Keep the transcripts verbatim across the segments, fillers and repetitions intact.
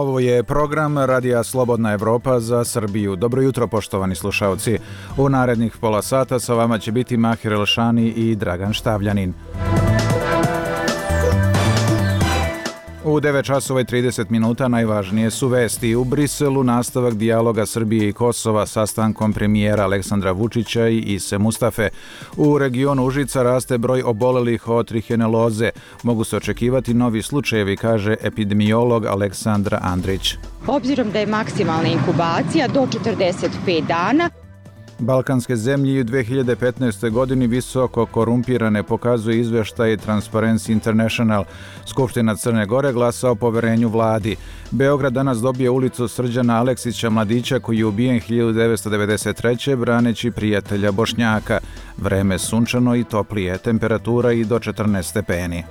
Ovo je program Radija Slobodna Evropa za Srbiju. Dobro jutro, poštovani slušalci. U narednih pola sata sa vama će biti Mahir Elšani i Dragan Štavljanin. U devet časova i trideset minuta najvažnije su vesti. U Briselu nastavak dijaloga Srbije i Kosova sastankom premijera Aleksandra Vučića i Ise Mustafe. U regionu Užica raste broj obolelih od triheneloze. Mogu se očekivati novi slučajevi, kaže epidemiolog Aleksandra Andrić. Obzirom da je maksimalna inkubacija do četrdeset pet dana, Balkanske zemlje u dve hiljade petnaestoj. godini visoko korumpirane, pokazuje izveštaj Transparency International. Skupština Crne Gore glasa o poverenju vladi. Beograd danas dobije ulicu Srđana Aleksića, mladića koji je ubijen hiljadu devetsto devedeset treće. braneći prijatelja Bošnjaka. Vreme sunčano i toplije, temperatura i do četrnaest stepeni.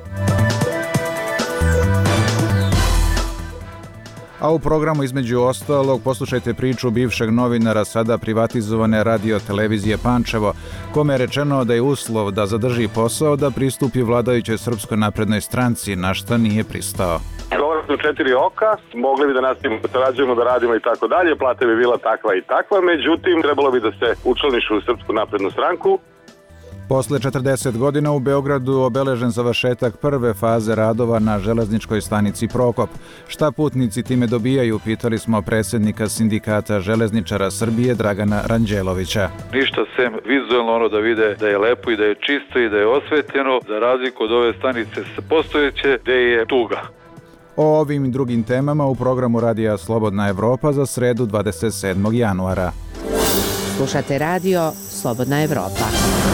A u programu između ostalog poslušajte priču bivšeg novinara sada privatizovane radio televizije Pančevo, kome je rečeno da je uslov da zadrži posao da pristupi vladajućoj Srpskoj naprednoj stranci, na šta nije pristao. Govorili smo četiri oka, mogli bi da nastavimo da sarađujemo, da radimo i tako dalje, plata bi bila takva i takva, međutim trebalo bi da se učlaniš u Srpsku naprednu stranku. Posle četrdeset godina u Beogradu obeležen završetak prve faze radova na železničkoj stanici Prokop. Šta putnici time dobijaju, pitali smo predsjednika Sindikata železničara Srbije Dragana Ranđelovića. Ništa sem vizualno ono da vide da je lepo i da je čisto i da je osvetljeno, za razliku od ove stanice postojeće gde je tuga. O ovim i drugim temama u programu Radija Slobodna Evropa za sredu dvadeset sedmog januara. Slušate radio Slobodna Evropa.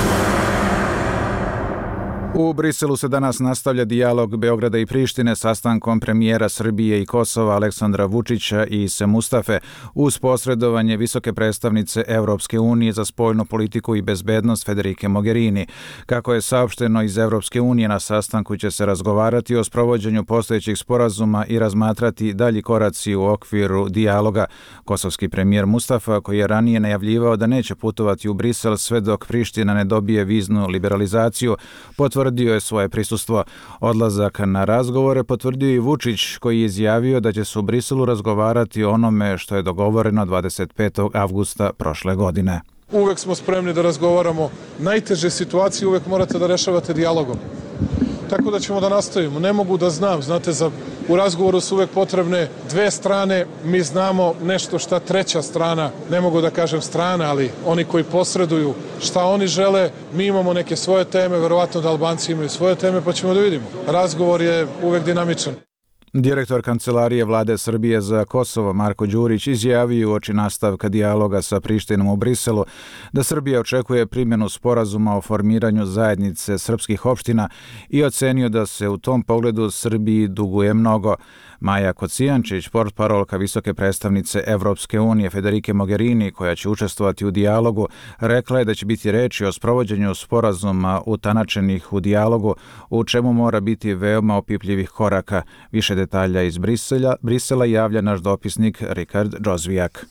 U Briselu se danas nastavlja dijalog Beograda i Prištine sastankom premijera Srbije i Kosova Aleksandra Vučića i Ise Mustafe uz posredovanje visoke predstavnice Evropske unije za spoljnu politiku i bezbednost Federike Mogherini. Kako je saopšteno iz Evropske unije, na sastanku će se razgovarati o sprovođenju postojećih sporazuma i razmatrati dalji koraci u okviru dijaloga. Kosovski premijer Mustafa, koji je ranije najavljivao da neće putovati u Brisel sve dok Priština ne dobije viznu liberalizaciju, potvrdio je svoje prisustvo. Odlazak na razgovore potvrdio i Vučić, koji je izjavio da će se u Briselu razgovarati o onome što je dogovoreno dvadeset petog avgusta prošle godine. Uvek smo spremni da razgovaramo. Najteže situacije uvek morate da rešavate dijalogom. Tako da ćemo da nastavimo. Ne mogu da znam, znate, za, u razgovoru su uvek potrebne dve strane. Mi znamo nešto šta treća strana, ne mogu da kažem strana, ali oni koji posreduju šta oni žele. Mi imamo neke svoje teme, verovatno da Albanci imaju svoje teme, pa ćemo da vidimo. Razgovor je uvek dinamičan. Direktor Kancelarije Vlade Srbije za Kosovo Marko Đurić izjavio uoči nastavka dijaloga sa Prištinom u Briselu da Srbija očekuje primjenu sporazuma o formiranju zajednice srpskih opština i ocenio da se u tom pogledu Srbiji duguje mnogo. Maja Kocijančić, portparolka visoke predstavnice Evropske unije Federike Mogherini, koja će učestvovati u dijalogu, rekla je da će biti reči o sprovođenju sporazuma utanačenih u dijalogu, u čemu mora biti veoma opipljivih koraka. Više detalja iz Brisela, Brisela javlja naš dopisnik Rikard Džozvijak.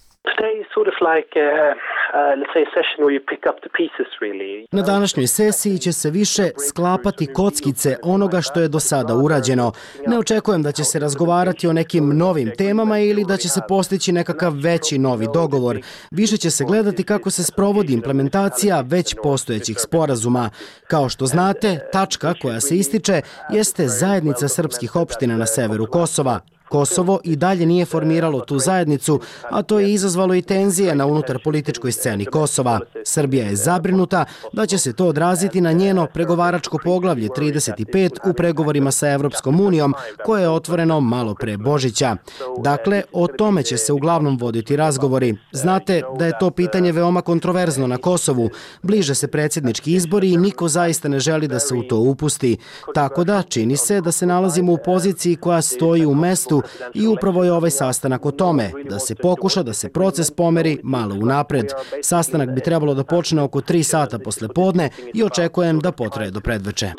Na današnjoj sesiji će se više sklapati kockice onoga što je do sada urađeno. Ne očekujem da će se razgovarati o nekim novim temama ili da će se postići nekakav veći novi dogovor. Više će se gledati kako se sprovodi implementacija već postojećih sporazuma. Kao što znate, tačka koja se ističe jeste zajednica srpskih opština na severu Kosova. Kosovo i dalje nije formiralo tu zajednicu, a to je izazvalo i tenzije na unutar političkoj sceni Kosova. Srbija je zabrinuta da će se to odraziti na njeno pregovaračko poglavlje trideset pet u pregovorima sa Evropskom unijom, koje je otvoreno malo pre Božića. Dakle, o tome će se uglavnom voditi razgovori. Znate da je to pitanje veoma kontroverzno na Kosovu. Bliže se predsjednički izbori i niko zaista ne želi da se u to upusti. Tako da, čini se da se nalazimo u poziciji koja stoji u mestu i upravo je ovaj sastanak o tome, da se pokuša da se proces pomeri malo unapred. Sastanak bi trebalo da počne oko tri sata posle podne i očekujem da potraje do predveče.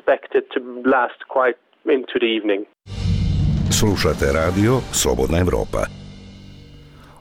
Slušate radio Slobodna Evropa.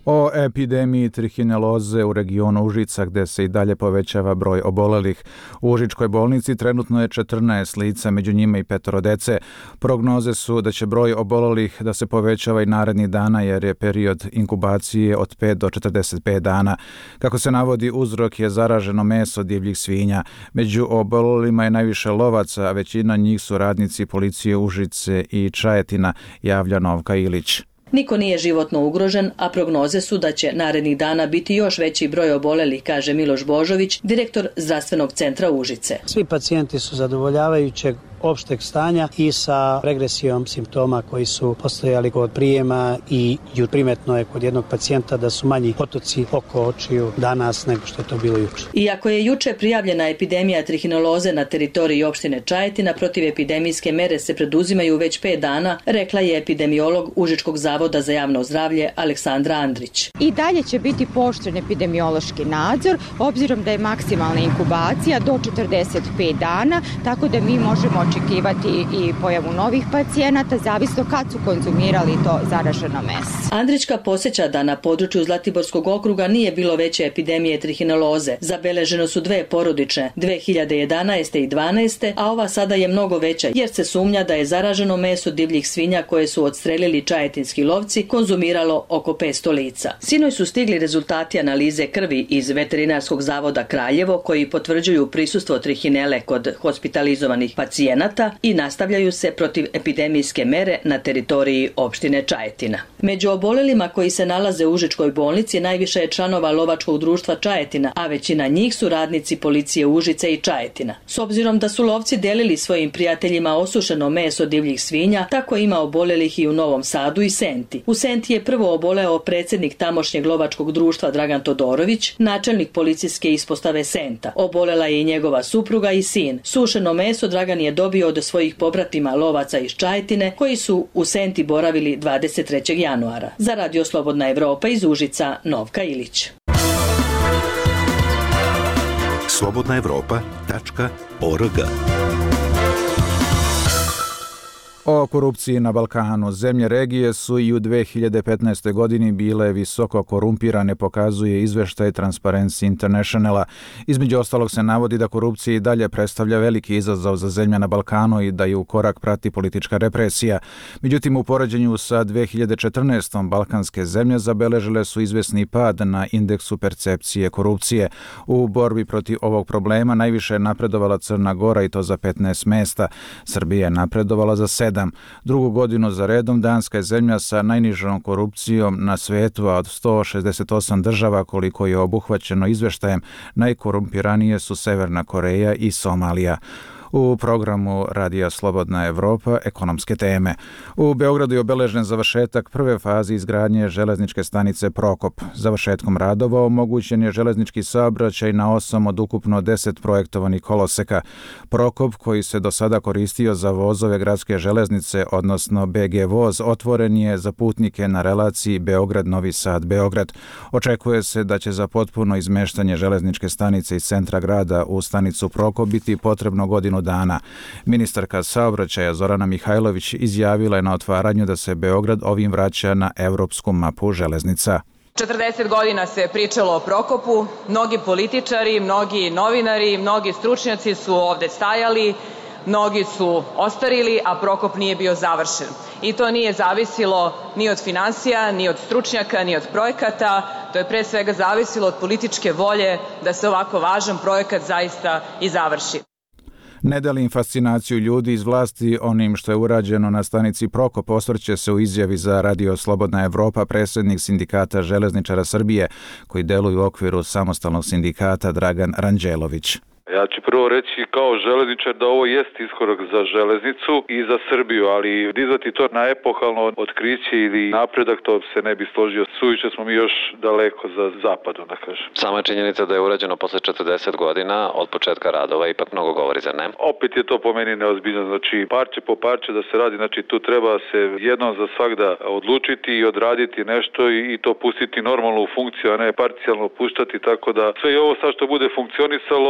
O epidemiji trihineloze u regionu Užica gde se i dalje povećava broj obolelih. U Užičkoj bolnici trenutno je četrnaest lica, među njima i petoro dece. Prognoze su da će broj obolelih da se povećava i narednih dana jer je period inkubacije od pet do četrdeset pet dana. Kako se navodi, uzrok je zaraženo meso divljih svinja. Među obolelima je najviše lovaca, a većina njih su radnici policije Užice i Čajetina, javlja Novka Ilić. Niko nije životno ugrožen, a prognoze su da će narednih dana biti još veći broj obolelih, kaže Miloš Božović, direktor zdravstvenog centra Užice. Svi pacijenti su zadovoljavajućeg opšteg stanja i sa regresijom simptoma koji su postojali kod prijema i primetno je kod jednog pacijenta da su manji potoci oko očiju danas nego što je to bilo juče. Iako je juče prijavljena epidemija trihineloze na teritoriji opštine Čajetina, protiv epidemijske mere se preduzimaju već pet dana, rekla je epidemiolog Užičkog zavoda za javno zdravlje Aleksandra Andrić. I dalje će biti pooštren epidemiološki nadzor, obzirom da je maksimalna inkubacija do četrdeset pet dana, tako da mi možemo očekivati i pojavu novih pacijenata, zavisno kad su konzumirali to zaraženo meso. Andrićka podsjeća da na području Zlatiborskog okruga nije bilo veće epidemije trihineloze. Zabeleženo su dve porodične, dve hiljade jedanaeste i dvanaeste, a ova sada je mnogo veća, jer se sumnja da je zaraženo meso divljih svinja koje su odstrelili čajetinski lovci konzumiralo oko petsto lica. Sinoć su stigli rezultati analize krvi iz Veterinarskog zavoda Kraljevo koji potvrđuju prisustvo trihinele kod hospitalizovanih pacijenata i nastavljaju se protiv epidemijske mere na teritoriji opštine Čajetina. Među obolelima koji se nalaze u Užičkoj bolnici najviše je članova lovačkog društva Čajetina, a većina njih su radnici policije Užice i Čajetina. S obzirom da su lovci delili svojim prijateljima osušeno meso divljih svinja, tako ima obolelih i u Novom Sadu i Senti. U Senti je prvo oboleo predsjednik tamošnjeg lovačkog društva Dragan Todorović, načelnik policijske ispostave Senta. Obolela je i njegova supruga i sin. Sušeno meso Dragan je dobio od svojih pobratima lovaca iz Čajetine koji su u Senti boravili dvadeset trećeg januara. Za Radio Slobodna Evropa iz Užica, Novka Ilić. slobodna evropa tačka org. O korupciji na Balkanu. Zemlje regije su i u dve hiljade petnaestoj. godini bile visoko korumpirane, pokazuje izveštaj Transparency Internationala. Između ostalog se navodi da korupcija i dalje predstavlja veliki izazov za zemlje na Balkanu i da je u korak prati politička represija. Međutim, u poređenju sa dve hiljade četrnaestom. balkanske zemlje zabeležile su izvesni pad na indeksu percepcije korupcije. U borbi protiv ovog problema najviše je napredovala Crna Gora i to za petnaest mesta. Srbija je napredovala za sedam. Drugu godinu za redom Danska je zemlja sa najnižom korupcijom na svetu, a od sto šezdeset osam država koliko je obuhvaćeno izveštajem, najkorumpiranije su Severna Koreja i Somalija. U programu Radija Slobodna Evropa ekonomske teme. U Beogradu je obeležen završetak prve faze izgradnje železničke stanice Prokop. Završetkom radova omogućen je železnički saobraćaj na osam od ukupno deset projektovanih koloseka. Prokop, koji se do sada koristio za vozove gradske železnice, odnosno B G voz, otvoren je za putnike na relaciji Beograd-Novi Sad-Beograd. Očekuje se da će za potpuno izmeštanje železničke stanice iz centra grada u stanicu Prokop biti potrebno godinu dana. Ministarka saobraćaja Zorana Mihajlović izjavila je na otvaranju da se Beograd ovim vraća na evropsku mapu železnica. četrdeset godina se pričalo o Prokopu, mnogi političari, mnogi novinari, mnogi stručnjaci su ovde stajali, mnogi su ostarili, a Prokop nije bio završen. I to nije zavisilo ni od finansija, ni od stručnjaka, ni od projekata, to je pre svega zavisilo od političke volje da se ovako važan projekat zaista i završi. Ne delim fascinaciju ljudi iz vlasti onim što je urađeno na stanici Prokop, osvrće se u izjavi za Radio Slobodna Evropa predsjednik Sindikata železničara Srbije, koji deluju u okviru samostalnog sindikata Dragan Ranđelović. Ja ću prvo reći kao železničar da ovo jest iskorak za železnicu i za Srbiju, ali dizati to na epohalno otkriće ili napredak, to se ne bi složio. Suviše smo mi još daleko za zapadom, da kažem. Sama činjenica da je urađeno posle četrdeset godina od početka radova ipak mnogo govori, za ne? Opet je to po meni neozbiljno, znači parče po parče da se radi, znači tu treba se jednom za svagda odlučiti i odraditi nešto i, i to pustiti normalno u funkciju, a ne parcijalno puštati, tako da sve i ovo sad što bude funkcionisalo parcijalno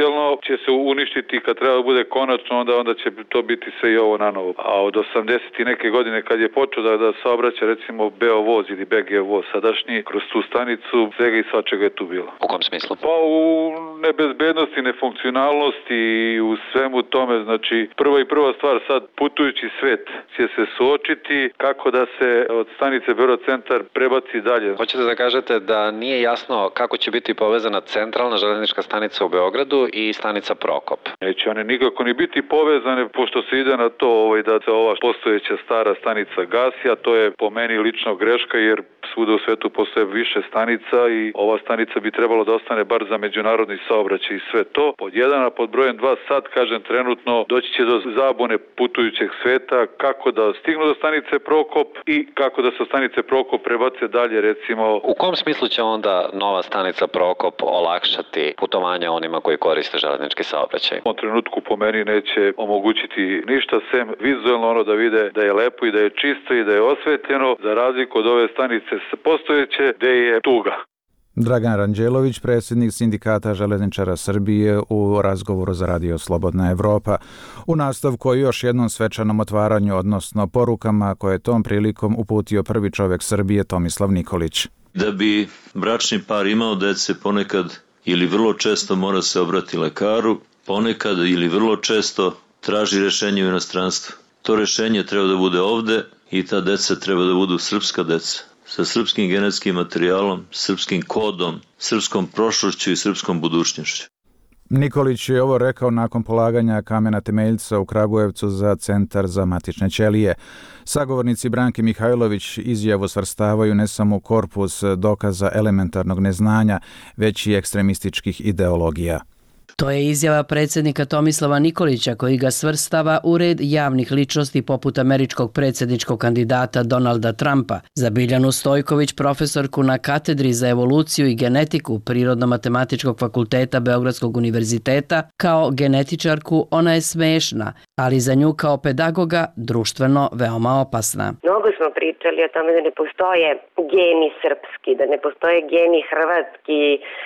parcijalno će se uništiti, kad treba da bude konačno, onda onda će to biti sve i ovo na novo. A od osamdeset i neke godine kad je počeo da, da saobraća recimo Beovoz ili B G voz sadašnji, kroz tu stanicu svega i svačega je tu bilo. U kom smislu? Pa u nebezbednosti, nefunkcionalnosti i u svemu tome, znači prva i prva stvar sad putujući svet će se suočiti kako da se od stanice Beograd centar prebaci dalje. Hoćete da kažete da nije jasno kako će biti povezana centralna železnička stanica u Beogradu i stanica Prokop? Neće one nikako ni biti povezane, pošto se ide na to ovaj, da se ova postojeća stara stanica gasi, a to je po meni lično greška, jer svuda u svetu postoje više stanica i ova stanica bi trebalo da ostane bar za međunarodni saobraćaj i sve to. Pod jedan, a pod brojem dva sad, kažem, trenutno doći će do zabune putujućeg sveta kako da stignu do stanice Prokop i kako da se stanice Prokop prebace dalje, recimo. U kom smislu će onda nova stanica Prokop olakšati putovanje onima koji koriste železnički saobraćaj? U trenutku po meni neće omogućiti ništa sem vizualno ono da vide da je lepo i da je čisto i da je osvetljeno, za razliku od ove stanice postojeće gde je tuga. Dragan Ranđelović, predsjednik Sindikata železničara Srbije, u razgovoru za Radio Slobodna Evropa. U nastavku o još jednom svečanom otvaranju, odnosno porukama koje je tom prilikom uputio prvi čovjek Srbije Tomislav Nikolić. Da bi bračni par imao dece, ponekad ili vrlo često mora se obrati lekaru, ponekad ili vrlo često traži rješenje u inostranstvu. To rješenje treba da bude ovde i ta deca treba da budu srpska deca, sa srpskim genetskim materijalom, srpskim kodom, srpskom prošlošću i srpskom budućnošću. Nikolić je ovo rekao nakon polaganja kamena temeljca u Kragujevcu za Centar za matične ćelije. Sagovornici Branke Mihajlović izjavu svrstavaju ne samo u korpus dokaza elementarnog neznanja, već i ekstremističkih ideologija. To je izjava predsjednika Tomislava Nikolića, koji ga svrstava u red javnih ličnosti poput američkog predsjedničkog kandidata Donalda Trumpa. Za Biljanu Stojković, profesorku na katedri za evoluciju i genetiku Prirodno-matematičkog fakulteta Beogradskog univerziteta, kao genetičarku ona je smešna, ali za nju kao pedagoga društveno veoma opasna. Mnogo smo pričali o tome da ne postoje geni srpski, da ne postoje geni hrvatski,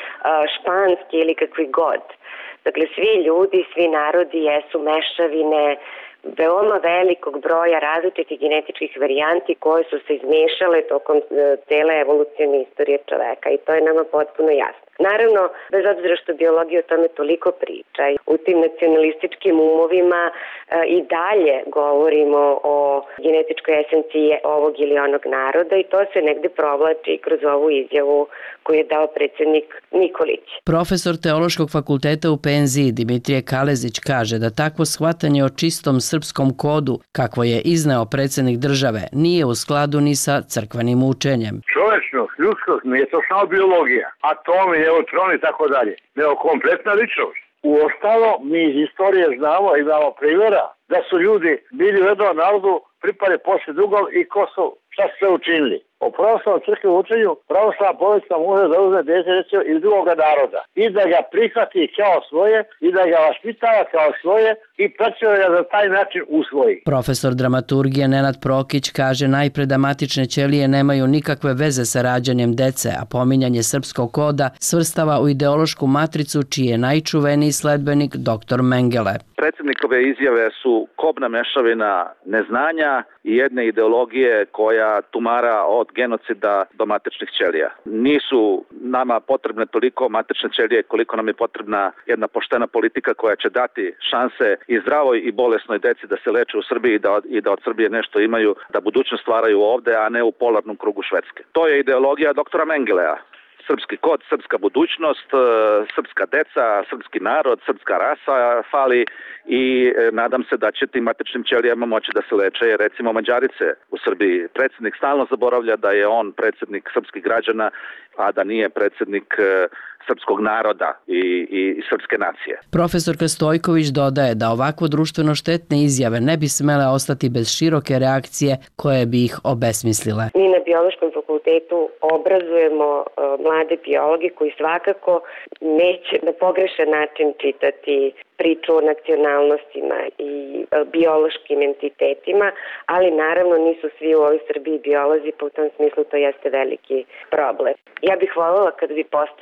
španski ili kakvi god. Dakle, svi ljudi, svi narodi jesu mešavine veoma velikog broja različitih genetičkih varijanti koje su se izmešale tokom cele evolucijne istorije čoveka i to je nama potpuno jasno. Naravno, bez obzira što biologija o tome toliko priča, u tim nacionalističkim umovima e, i dalje govorimo o genetičkoj esenciji ovog ili onog naroda i to se negde provlači kroz ovu izjavu koju je dao predsjednik Nikolić. Profesor Teološkog fakulteta u penziji Dimitrije Kalezić kaže da takvo shvatanje o čistom srpskom kodu, kakvo je izneo predsjednik države, nije u skladu ni sa crkvenim učenjem. Čovečnost, ljudskost, nije to samo biologija, atomi, neutroni i tako dalje, nego kompletna ličnost. U ostalo, mi iz istorije znamo i imamo primjera da su ljudi bili u jednom narodu, pripali poslije drugom i ko su, šta su sve učinili. O pravoslavnom crkvenom učenju pravoslavna porodica može da uzme dete recimo iz drugoga naroda i da ga prihvati kao svoje i da ga vaspitava kao svoje i predstavlja ga za taj način usvoji. Profesor dramaturgije Nenad Prokić kaže najpre da matične ćelije nemaju nikakve veze sa rađanjem dece, a pominjanje srpskog koda svrstava u ideološku matricu čiji je najčuveniji sledbenik doktor Mengele. Predsjednikove izjave su kobna mešavina neznanja i jedne ideologije koja tumara od genocida do matičnih ćelija. Nisu nama potrebne toliko matične ćelije koliko nam je potrebna jedna poštena politika koja će dati šanse i zdravoj i bolesnoj deci da se leče u Srbiji i da, i da od Srbije nešto imaju, da budućnost stvaraju ovde, a ne u polarnom krugu Švedske. To je ideologija doktora Mengelea. Srpski kod, srpska budućnost, srpska deca, srpski narod, srpska rasa fali i nadam se da će tim matičnim ćelijama moći da se leče recimo Mađarice u Srbiji. Predsjednik stalno zaboravlja da je on predsjednik srpskih građana, a da nije predsjednik srpskog naroda i, i, i srpske nacije. Profesor Stojković dodaje da ovakvo društveno štetne izjave ne bi smele ostati bez široke reakcije koje bi ih obesmislile. Mi na biološkom fakultetu obrazujemo uh, mlade biologe koji svakako neće na pogrešan način čitati priču o nacionalnostima i uh, biološkim entitetima, ali naravno nisu svi u ovoj Srbiji biolozi, pa u tom smislu to jeste veliki problem. Ja bih voljela kada bi postojala zaista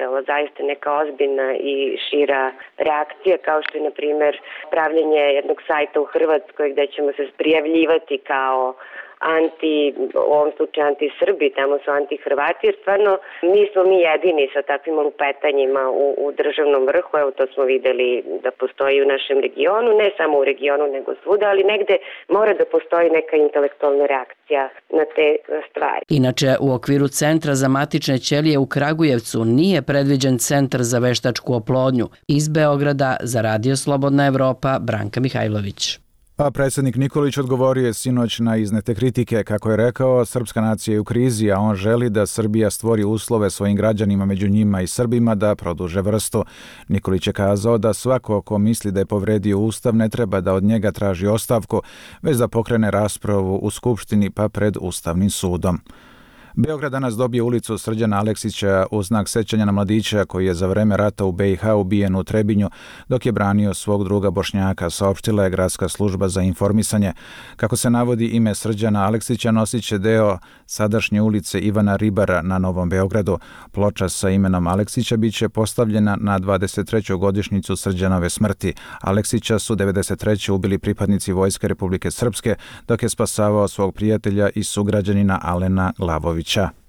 zaista neka ozbiljna i šira reakcija, kao što je, na primjer, pravljenje jednog sajta u Hrvatskoj gde ćemo se prijavljivati kao anti, u ovom slučaju anti-Srbi, tamo su anti-Hrvati, jer stvarno nismo mi jedini sa takvim lupetanjima u, u državnom vrhu, evo to smo videli da postoji u našem regionu, ne samo u regionu nego svuda, ali negde mora da postoji neka intelektualna reakcija na te stvari. Inače, u okviru Centra za matične ćelije u Kragujevcu nije predviđen centar za veštačku oplodnju. Iz Beograda za Radio Slobodna Evropa, Branka Mihajlović. A predsjednik Nikolić odgovorio je sinoć na iznete kritike. Kako je rekao, srpska nacija je u krizi, a on želi da Srbija stvori uslove svojim građanima, među njima i Srbima, da produže vrstu. Nikolić je kazao da svako ko misli da je povredio Ustav ne treba da od njega traži ostavku, već da pokrene raspravu u Skupštini pa pred Ustavnim sudom. Beograd danas dobije ulicu Srđana Aleksića u znak sećanja na mladića koji je za vreme rata u be i ha ubijen u Trebinju dok je branio svog druga Bošnjaka, saopštila je Gradska služba za informisanje. Kako se navodi, ime Srđana Aleksića nosit će deo sadašnje ulice Ivana Ribara na Novom Beogradu. Ploča sa imenom Aleksića biće postavljena na dvadeset treću godišnjicu Srđanove smrti. Aleksića su devedeset treće ubili pripadnici Vojske Republike Srpske dok je spasavao svog prijatelja i sugrađanina Alena Glavovića.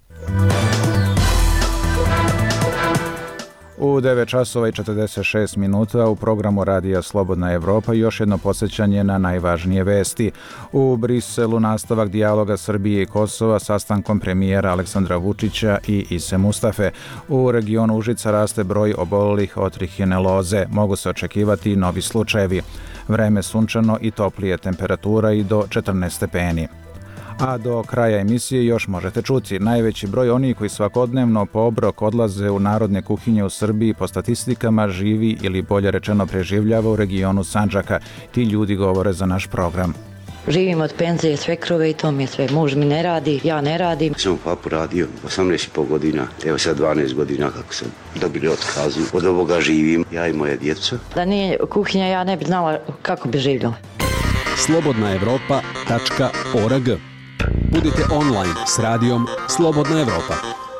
U devet časova i četrdeset šest minuta u programu Radija Slobodna Evropa još jedno podsjećanje na najvažnije vesti. U Briselu nastavak dijaloga Srbije i Kosova sastankom premijera Aleksandra Vučića i Ise Mustafe. U regionu Užica raste broj obolelih od trihineloze. Mogu se očekivati novi slučajevi. Vreme sunčano i toplije, temperatura i do četrnaest stepeni. A do kraja emisije još možete čuti. Najveći broj onih koji svakodnevno po obrok odlaze u narodne kuhinje u Srbiji po statistikama živi ili bolje rečeno preživljava u regionu Sandžaka. Ti ljudi govore za naš program. Živim od penzije svekrove i to mi je sve. Muž mi ne radi, ja ne radim. Sam u papu radio osamnaest i pol godina, evo sad dvanaest godina kako sam dobili otkazu. Od ovoga živim, ja i moja djeca. Da nije kuhinja, ja ne bi znala kako bi živjela. slobodna evropa tačka org. Budite online s radijom Slobodna Evropa.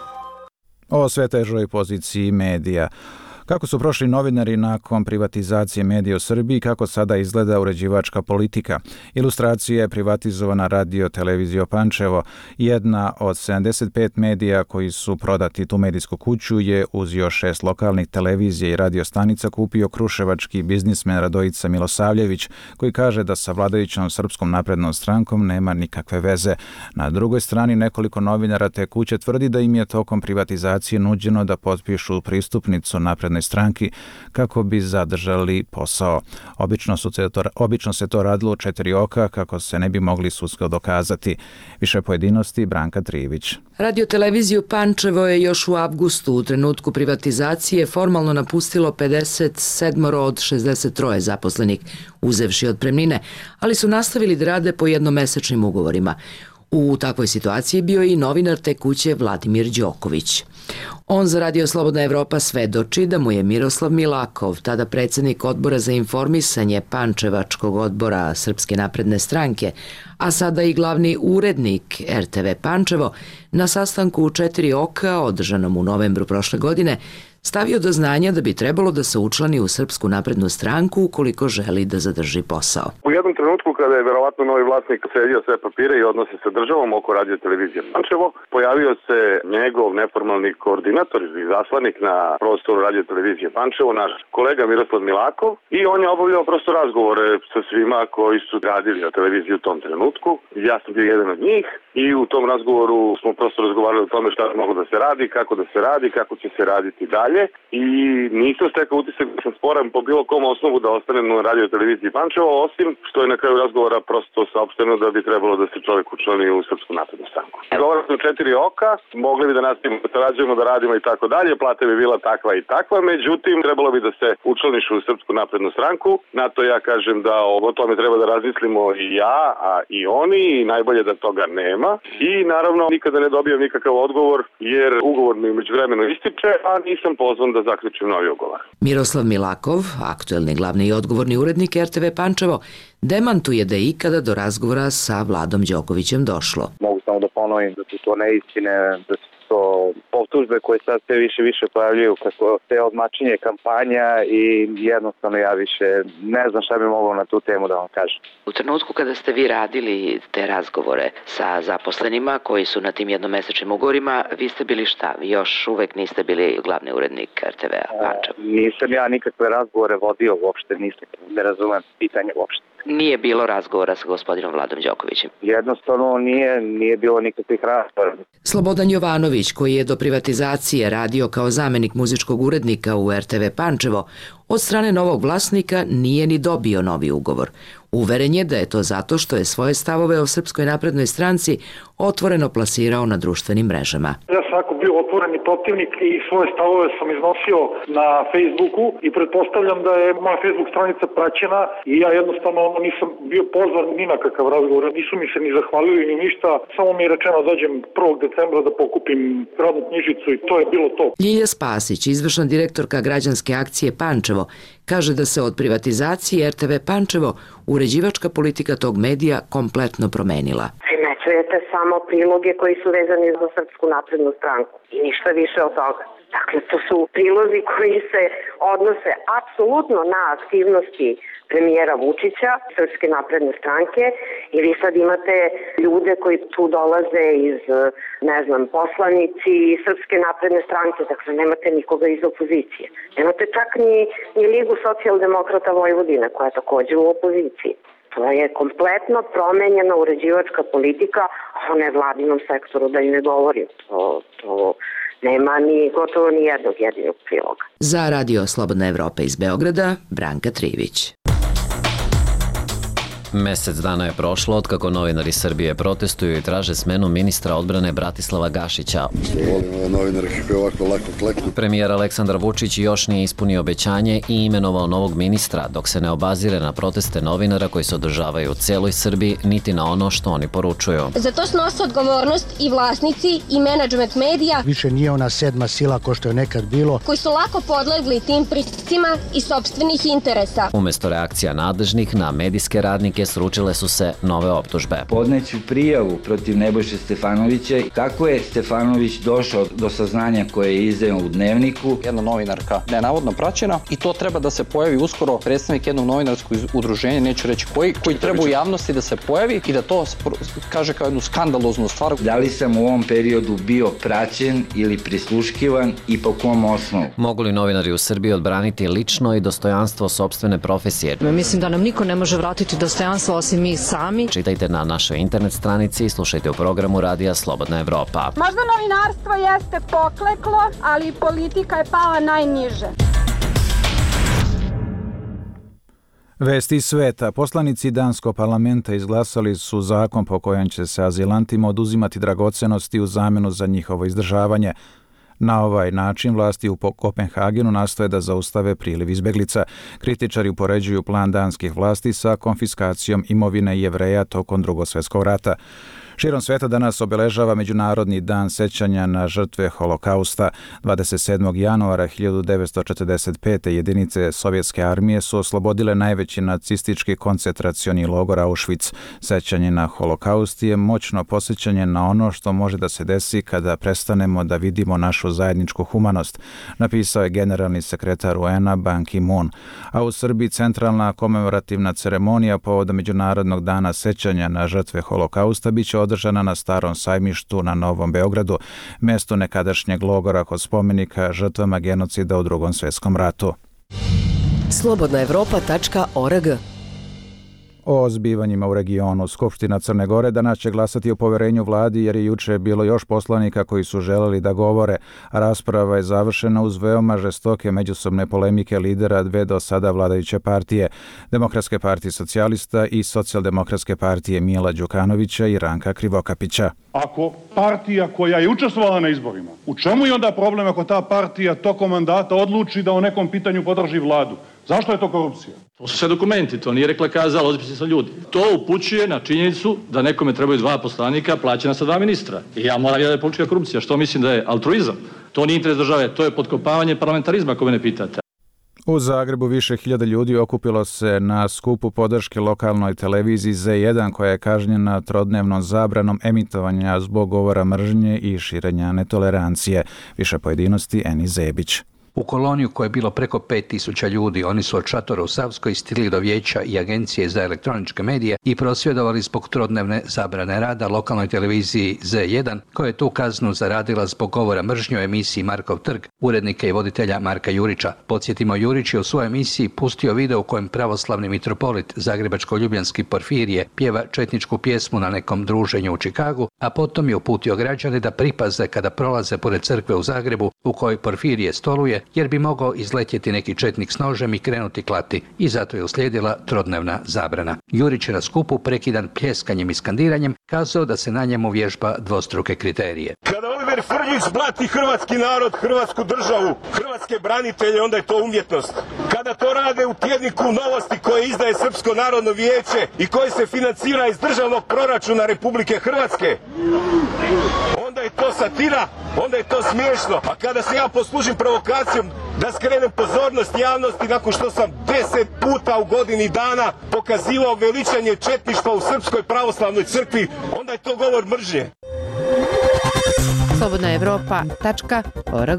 O sve težoj poziciji medija. Kako su prošli novinari nakon privatizacije medija u Srbiji, kako sada izgleda uređivačka politika. Ilustracija je privatizovana radio televizija Pančevo. Jedna od sedamdeset pet medija koji su prodati tu medijsku kuću je uz još šest lokalnih televizija i radio stanica kupio kruševački biznismen Radojica Milosavljević, koji kaže da sa vladajućom Srpskom naprednom strankom nema nikakve veze. Na drugoj strani nekoliko novinara te kuće tvrdi da im je tokom privatizacije nuđeno da potpišu pristupnicu naprednoj stranki kako bi zadržali posao. Obično, su se to, obično se to radilo u četiri oka kako se ne bi mogli sudski dokazati. Više pojedinosti Branka Trivić. Radio-televiziju Pančevo je još u avgustu u trenutku privatizacije formalno napustilo pedeset sedam od šezdeset tri zaposlenih, uzevši otpremnine, ali su nastavili da rade po jednomesečnim ugovorima. U takvoj situaciji bio je i novinar te kuće Vladimir Đoković. On za Radio Slobodna Evropa svedoči da mu je Miroslav Milakov, tada predsjednik odbora za informisanje Pančevačkog odbora Srpske napredne stranke, a sada i glavni urednik er te ve Pančevo, na sastanku u četiri oka, održanom u novembru prošle godine, stavio do znanja da bi trebalo da se učlani u Srpsku naprednu stranku ukoliko želi da zadrži posao. U jednom trenutku kada je verovatno novi vlasnik sredio sve papire i odnose sa državom oko radio televizije Pančevo, pojavio se njegov neformalni koordinator i zaslanik na prostoru radio televizije Pančevo, naš kolega Miroslav Milakov, i on je obavljao prosto razgovore sa svima koji su radili na televiziji u tom trenutku. Ja sam bio jedan od njih i u tom razgovoru smo prosto razgovarali o tome šta mogu da se radi, kako da se radi, kako će se raditi dalje. I nisam stekao utisak da sam sporan po bilo kom osnovu da ostanem na radio televiziji Pančevo, osim što je na kraju razgovora prosto saopšteno da bi trebalo da se čovjek učlani u Srpsku naprednu stranku. Govorili smo četiri oka, mogli bi da nastavimo da sarađujemo, da radimo i tako dalje, plata bi bila takva i takva, međutim trebalo bi da se učlaniš u Srpsku naprednu stranku. Na to ja kažem da o tome treba da razmislimo i ja, a i oni, i najbolje da toga nema. I naravno nikada ne dobijem nikakav odgovor jer ugovor mi međuvremeno ističe, a nisam pozvan da zaključim novi ugovor. Miroslav Milakov, aktuelni glavni i odgovorni urednik er te ve Pančevo, demantuje da je ikada do razgovora sa Vladom Đokovićem došlo. Mogu samo da ponovim da su to neistine, da što optužbe koje sad sve više više pojavljuju kako te odmačenje kampanja i jednostavno ja više ne znam šta bi mogao na tu temu da vam kažem. U trenutku kada ste vi radili te razgovore sa zaposlenima koji su na tim jednomesečnim ugovorima, vi ste bili šta? Vi još uvek niste bili glavni urednik R T V-a Pančevo? Nisam ja nikakve razgovore vodio uopšte, nisam, ne razumem pitanje uopšte. Nije bilo razgovora sa gospodinom Vladom Đokovićem? Jednostavno nije, nije bilo nikakvih razgovora. Slobodan Jovanović, koji je do privatizacije radio kao zamenik muzičkog urednika u R T V Pančevo, od strane novog vlasnika nije ni dobio novi ugovor. Uveren je da je to zato što je svoje stavove o Srpskoj naprednoj stranci otvoreno plasirao na društvenim mrežama. Ja sam ako bio otvoreni protivnik i svoje stavove sam iznosio na Facebooku i pretpostavljam da je moja Facebook stranica praćena i ja jednostavno nisam bio pozvan ni na kakav razgovor, nisu mi se ni zahvalili ni ništa, samo mi je rečeno da dođem prvog decembra da pokupim radnu knjižicu i to je bilo to. Ljilja Spasić, izvršna direktorka građanske akcije Pančevo, kaže da se od privatizacije R T V Pančevo uređivačka politika tog medija kompletno promenila. Primećujete samo priloge koji su vezani za Srpsku naprednu stranku i ništa više od toga. Dakle, to su prilozi koji se odnose apsolutno na aktivnosti premijera Vučića, Srpske napredne stranke i vi sad imate ljude koji tu dolaze iz, ne znam, poslanici Srpske napredne stranke, dakle nemate nikoga iz opozicije. Nemate čak ni, ni Ligu socijaldemokrata Vojvodine koja je također u opoziciji. To je kompletno promenjena uređivačka politika, a o nevladinom sektoru da i ne govorim. To, to nema ni gotovo ni jednog jedinog priloga. Za Radio Slobodna Evropa iz Beograda, Branka Trivić. Mesec dana je prošlo od kako novinari Srbije protestuju i traže smenu ministra odbrane Bratislava Gašića. Premijer Aleksandar Vučić još nije ispunio obećanje i imenovao novog ministra, dok se ne obazire na proteste novinara koji se održavaju u celoj Srbiji, niti na ono što oni poručuju. Za to snose odgovornost i vlasnici i menadžment medija. Više nije ona sedma sila ko što je nekad bilo. Koji su lako podlegli tim pritiscima i sopstvenih interesa. Umesto reakcija nadležnih na medijske radnike sručile su se nove optužbe. Podneću prijavu protiv Nebojše Stefanovića. Kako je Stefanović došao do saznanja koje je izdao u Dnevniku? Jedna novinarka nenavodno praćena i to treba da se pojavi uskoro predstavnik jednog novinarskog udruženja, neću reći koji, koji treba u javnosti da se pojavi i da to kaže kao jednu skandaloznu stvar. Da li sam u ovom periodu bio praćen ili prisluškivan i po kom osnovu? Mogu li novinari u Srbiji odbraniti lično i dostojanstvo sopstvene profesije? Mislim da nam niko ne može vratiti dostojanstvo osim mi sami. Čitajte na našoj internet stranici i slušajte u programu Radija Slobodna Evropa. Možda novinarstvo jeste pokleklo, ali politika je pala najniže. Vesti iz sveta. Poslanici danskog parlamenta izglasali su zakon po kojem će se azilantima oduzimati dragocenosti u zamenu za njihovo izdržavanje. Na ovaj način vlasti u Kopenhagenu nastoje da zaustave priliv izbeglica. Kritičari upoređuju plan danskih vlasti sa konfiskacijom imovine Jevreja tokom Drugog svjetskog rata. Širom sveta danas obeležava Međunarodni dan sećanja na žrtve Holokausta. dvadeset sedmog januara hiljadu devetsto četrdeset pete. jedinice sovjetske armije su oslobodile najveći nacistički koncentracioni logor Auschwitz. Sećanje na Holokaust je moćno posjećanje na ono što može da se desi kada prestanemo da vidimo našu zajedničku humanost, napisao je generalni sekretar U N-a Ban Ki-moon. A u Srbiji centralna komemorativna ceremonija povodom Međunarodnog dana sećanja na žrtve Holokausta biće održana na Starom sajmištu na Novom Beogradu, mjestu nekadašnjeg logora kod spomenika žrtvama genocida u Drugom svjetskom ratu. slobodna evropa tačka org. O zbivanjima u regionu. Skupština Crne Gore danas će glasati o poverenju vladi jer je juče bilo još poslanika koji su želeli da govore. Rasprava je završena uz veoma žestoke međusobne polemike lidera dve do sada vladajuće partije, Demokratske partije socijalista i Socijaldemokratske partije Mila Đukanovića i Ranka Krivokapića. Ako partija koja je učestvovala na izborima, u čemu je onda problem ako ta partija tokom mandata odluči da o nekom pitanju podrži vladu? Zašto je to korupcija? To su sve dokumenti, to nije rekla kazala, ozbiljno sa ljudi. To upućuje na činjenicu da nekome trebaju dva poslanika plaćena sa dva ministra. I ja moram da je politička korupcija, što mislim da je altruizam. To nije interes države, to je potkopavanje parlamentarizma, ako me ne pitate. U Zagrebu više hiljada ljudi okupilo se na skupu podrške lokalnoj televiziji Z jedan koja je kažnjena trodnevnom zabranom emitovanja zbog govora mržnje i širenja netolerancije. Više pojedinosti Eni Zebić. U koloniju koje je bilo preko pet tisuća ljudi, oni su od šatora u Savskoj stigli do vijeća i agencije za elektroničke medije i prosvjedovali zbog trodnevne zabrane rada lokalnoj televiziji Z jedan, koja je tu kaznu zaradila zbog govora mržnje u emisiji Markov trg, urednika i voditelja Marka Jurića. Podsjetimo, Jurić je u svojoj emisiji pustio video u kojem pravoslavni mitropolit zagrebačko-ljubljanski Porfirije pjeva četničku pjesmu na nekom druženju u Čikagu, a potom je uputio građane da pripaze kada prolaze pored crkve u Zagrebu u kojoj Porfirije stoluje, jer bi mogao izletjeti neki četnik s nožem i krenuti klati, i zato je uslijedila trodnevna zabrana. Jurić je na skupu, prekidan pljeskanjem i skandiranjem, kazao da se na njemu vježba dvostruke kriterije. Kada Oliver Frljić blati hrvatski narod, hrvatsku državu, hrvatske branitelje, onda je to umjetnost. Kada to rade u tjedniku Novosti koje izdaje Srpsko narodno vijeće i koje se financira iz državnog proračuna Republike Hrvatske, onda je to satira, onda je to smiješno. A kada se ja poslužim provokacijom da skrenem pozornost javnosti nakon što sam deset puta u godini dana pokazivao veličanje četništva u Srpskoj pravoslavnoj crkvi, onda je to govor mržnje. slobodna evropa tačka org.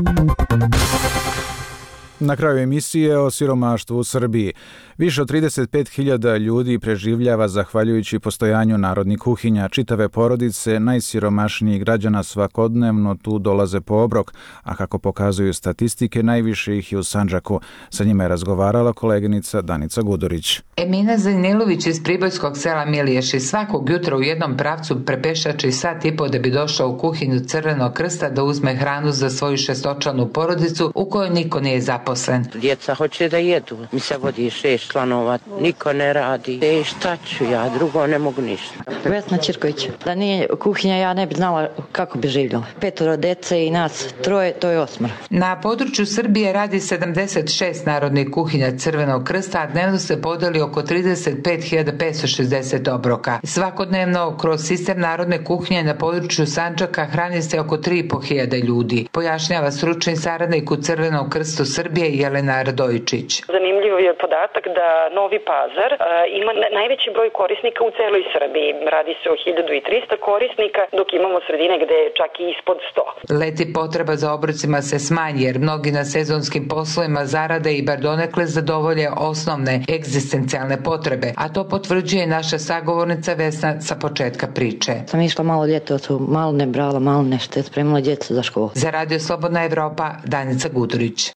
Na kraju emisije o siromaštvu u Srbiji. Više od trideset pet hiljada ljudi preživljava zahvaljujući postojanju narodnih kuhinja. Čitave porodice najsiromašnijih građana svakodnevno tu dolaze po obrok, a kako pokazuju statistike, najviše ih je u Sandžaku. Sa njima je razgovarala koleginica Danica Gudurić. Emina Zanilović iz pribojskog sela Miliješi svakog jutra u jednom pravcu prepešači sat i po da bi došao u kuhinju Crvenog krsta da uzme hranu za svoju šestočlanu porodicu u kojoj niko nije zaposlen. Djeca hoće da jedu, mi se vodi šest članova, niko ne radi. E, šta ću ja, drugo ne mogu ništa. Vesna Čirković, da nije kuhinja ja ne bi znala kako bi živjela. Petoro dece i nas troje, to je osmoro. Na području Srbije radi sedamdeset šest narodnih kuhinja Crvenog krsta, a dnevno se podeli oko trideset pet hiljada petsto šezdeset obroka. Svakodnevno kroz sistem narodne kuhinje na području Sandžaka hrani se oko tri i po hiljade ljudi, pojašnjava stručni saradnik u Crvenom krstu Srbije Jelena Radojičić. Zanimljiv je podatak da Novi Pazar uh, ima najveći broj korisnika u celoj Srbiji. Radi se o hiljadu i trista korisnika, dok imamo sredine gde je čak i ispod sto. Leti potreba za obrocima se smanji jer mnogi na sezonskim poslovima zarade i bar donekle zadovolje osnovne egzistencijalne potrebe, a to potvrđuje naša sagovornica Vesna sa početka priče. Sam išla malo ljeto, su malo ne brala, malo nešto, spremila djecu za školu. Za Radio Slobodna Evropa, Danica Gudurić.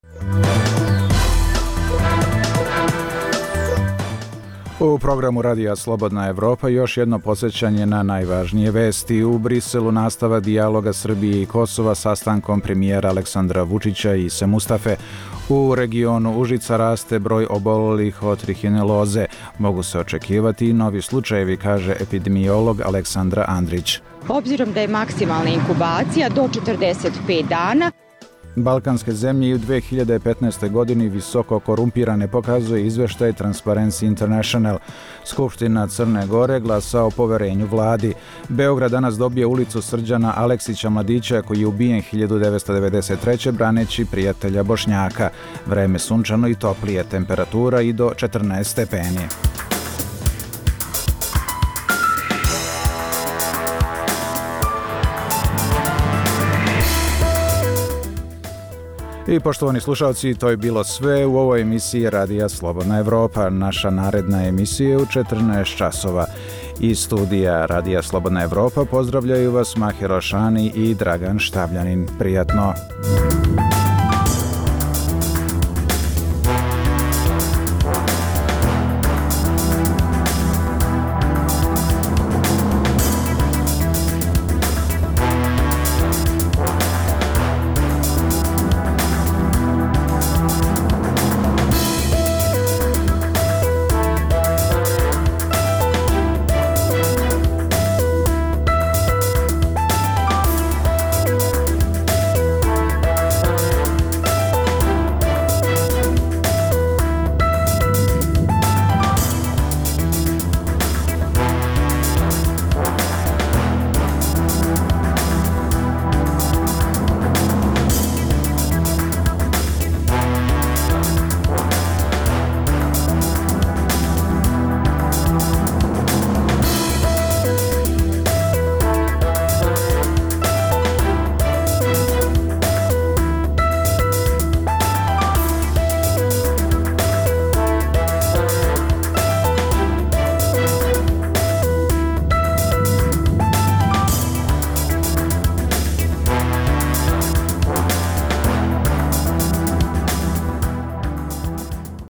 U programu Radija Slobodna Evropa još jedno posjećanje na najvažnije vesti. U Briselu nastava dijaloga Srbije i Kosova sastankom premijera Aleksandra Vučića i Ise Mustafe. U regionu Užica raste broj obolelih od trihineloze. Mogu se očekivati i novi slučajevi, kaže epidemiolog Aleksandra Andrić. Obzirom da je maksimalna inkubacija do četrdeset pet dana, Balkanske zemlje i u dve hiljade petnaestoj. godini visoko korumpirane, pokazuje izveštaj Transparency International. Skupština Crne Gore glasa o poverenju vladi. Beograd danas dobije ulicu Srđana Aleksića Mladića koji je ubijen hiljadu devetsto devedeset treće. braneći prijatelja Bošnjaka. Vreme sunčano i toplije, temperatura i do četrnaest stepeni. I poštovani slušalci, to je bilo sve u ovoj emisiji Radija Slobodna Evropa. Naša naredna emisija je u četrnaest časova. Iz studija Radija Slobodna Evropa pozdravljaju vas Mahir Ošani i Dragan Štavljanin. Prijatno!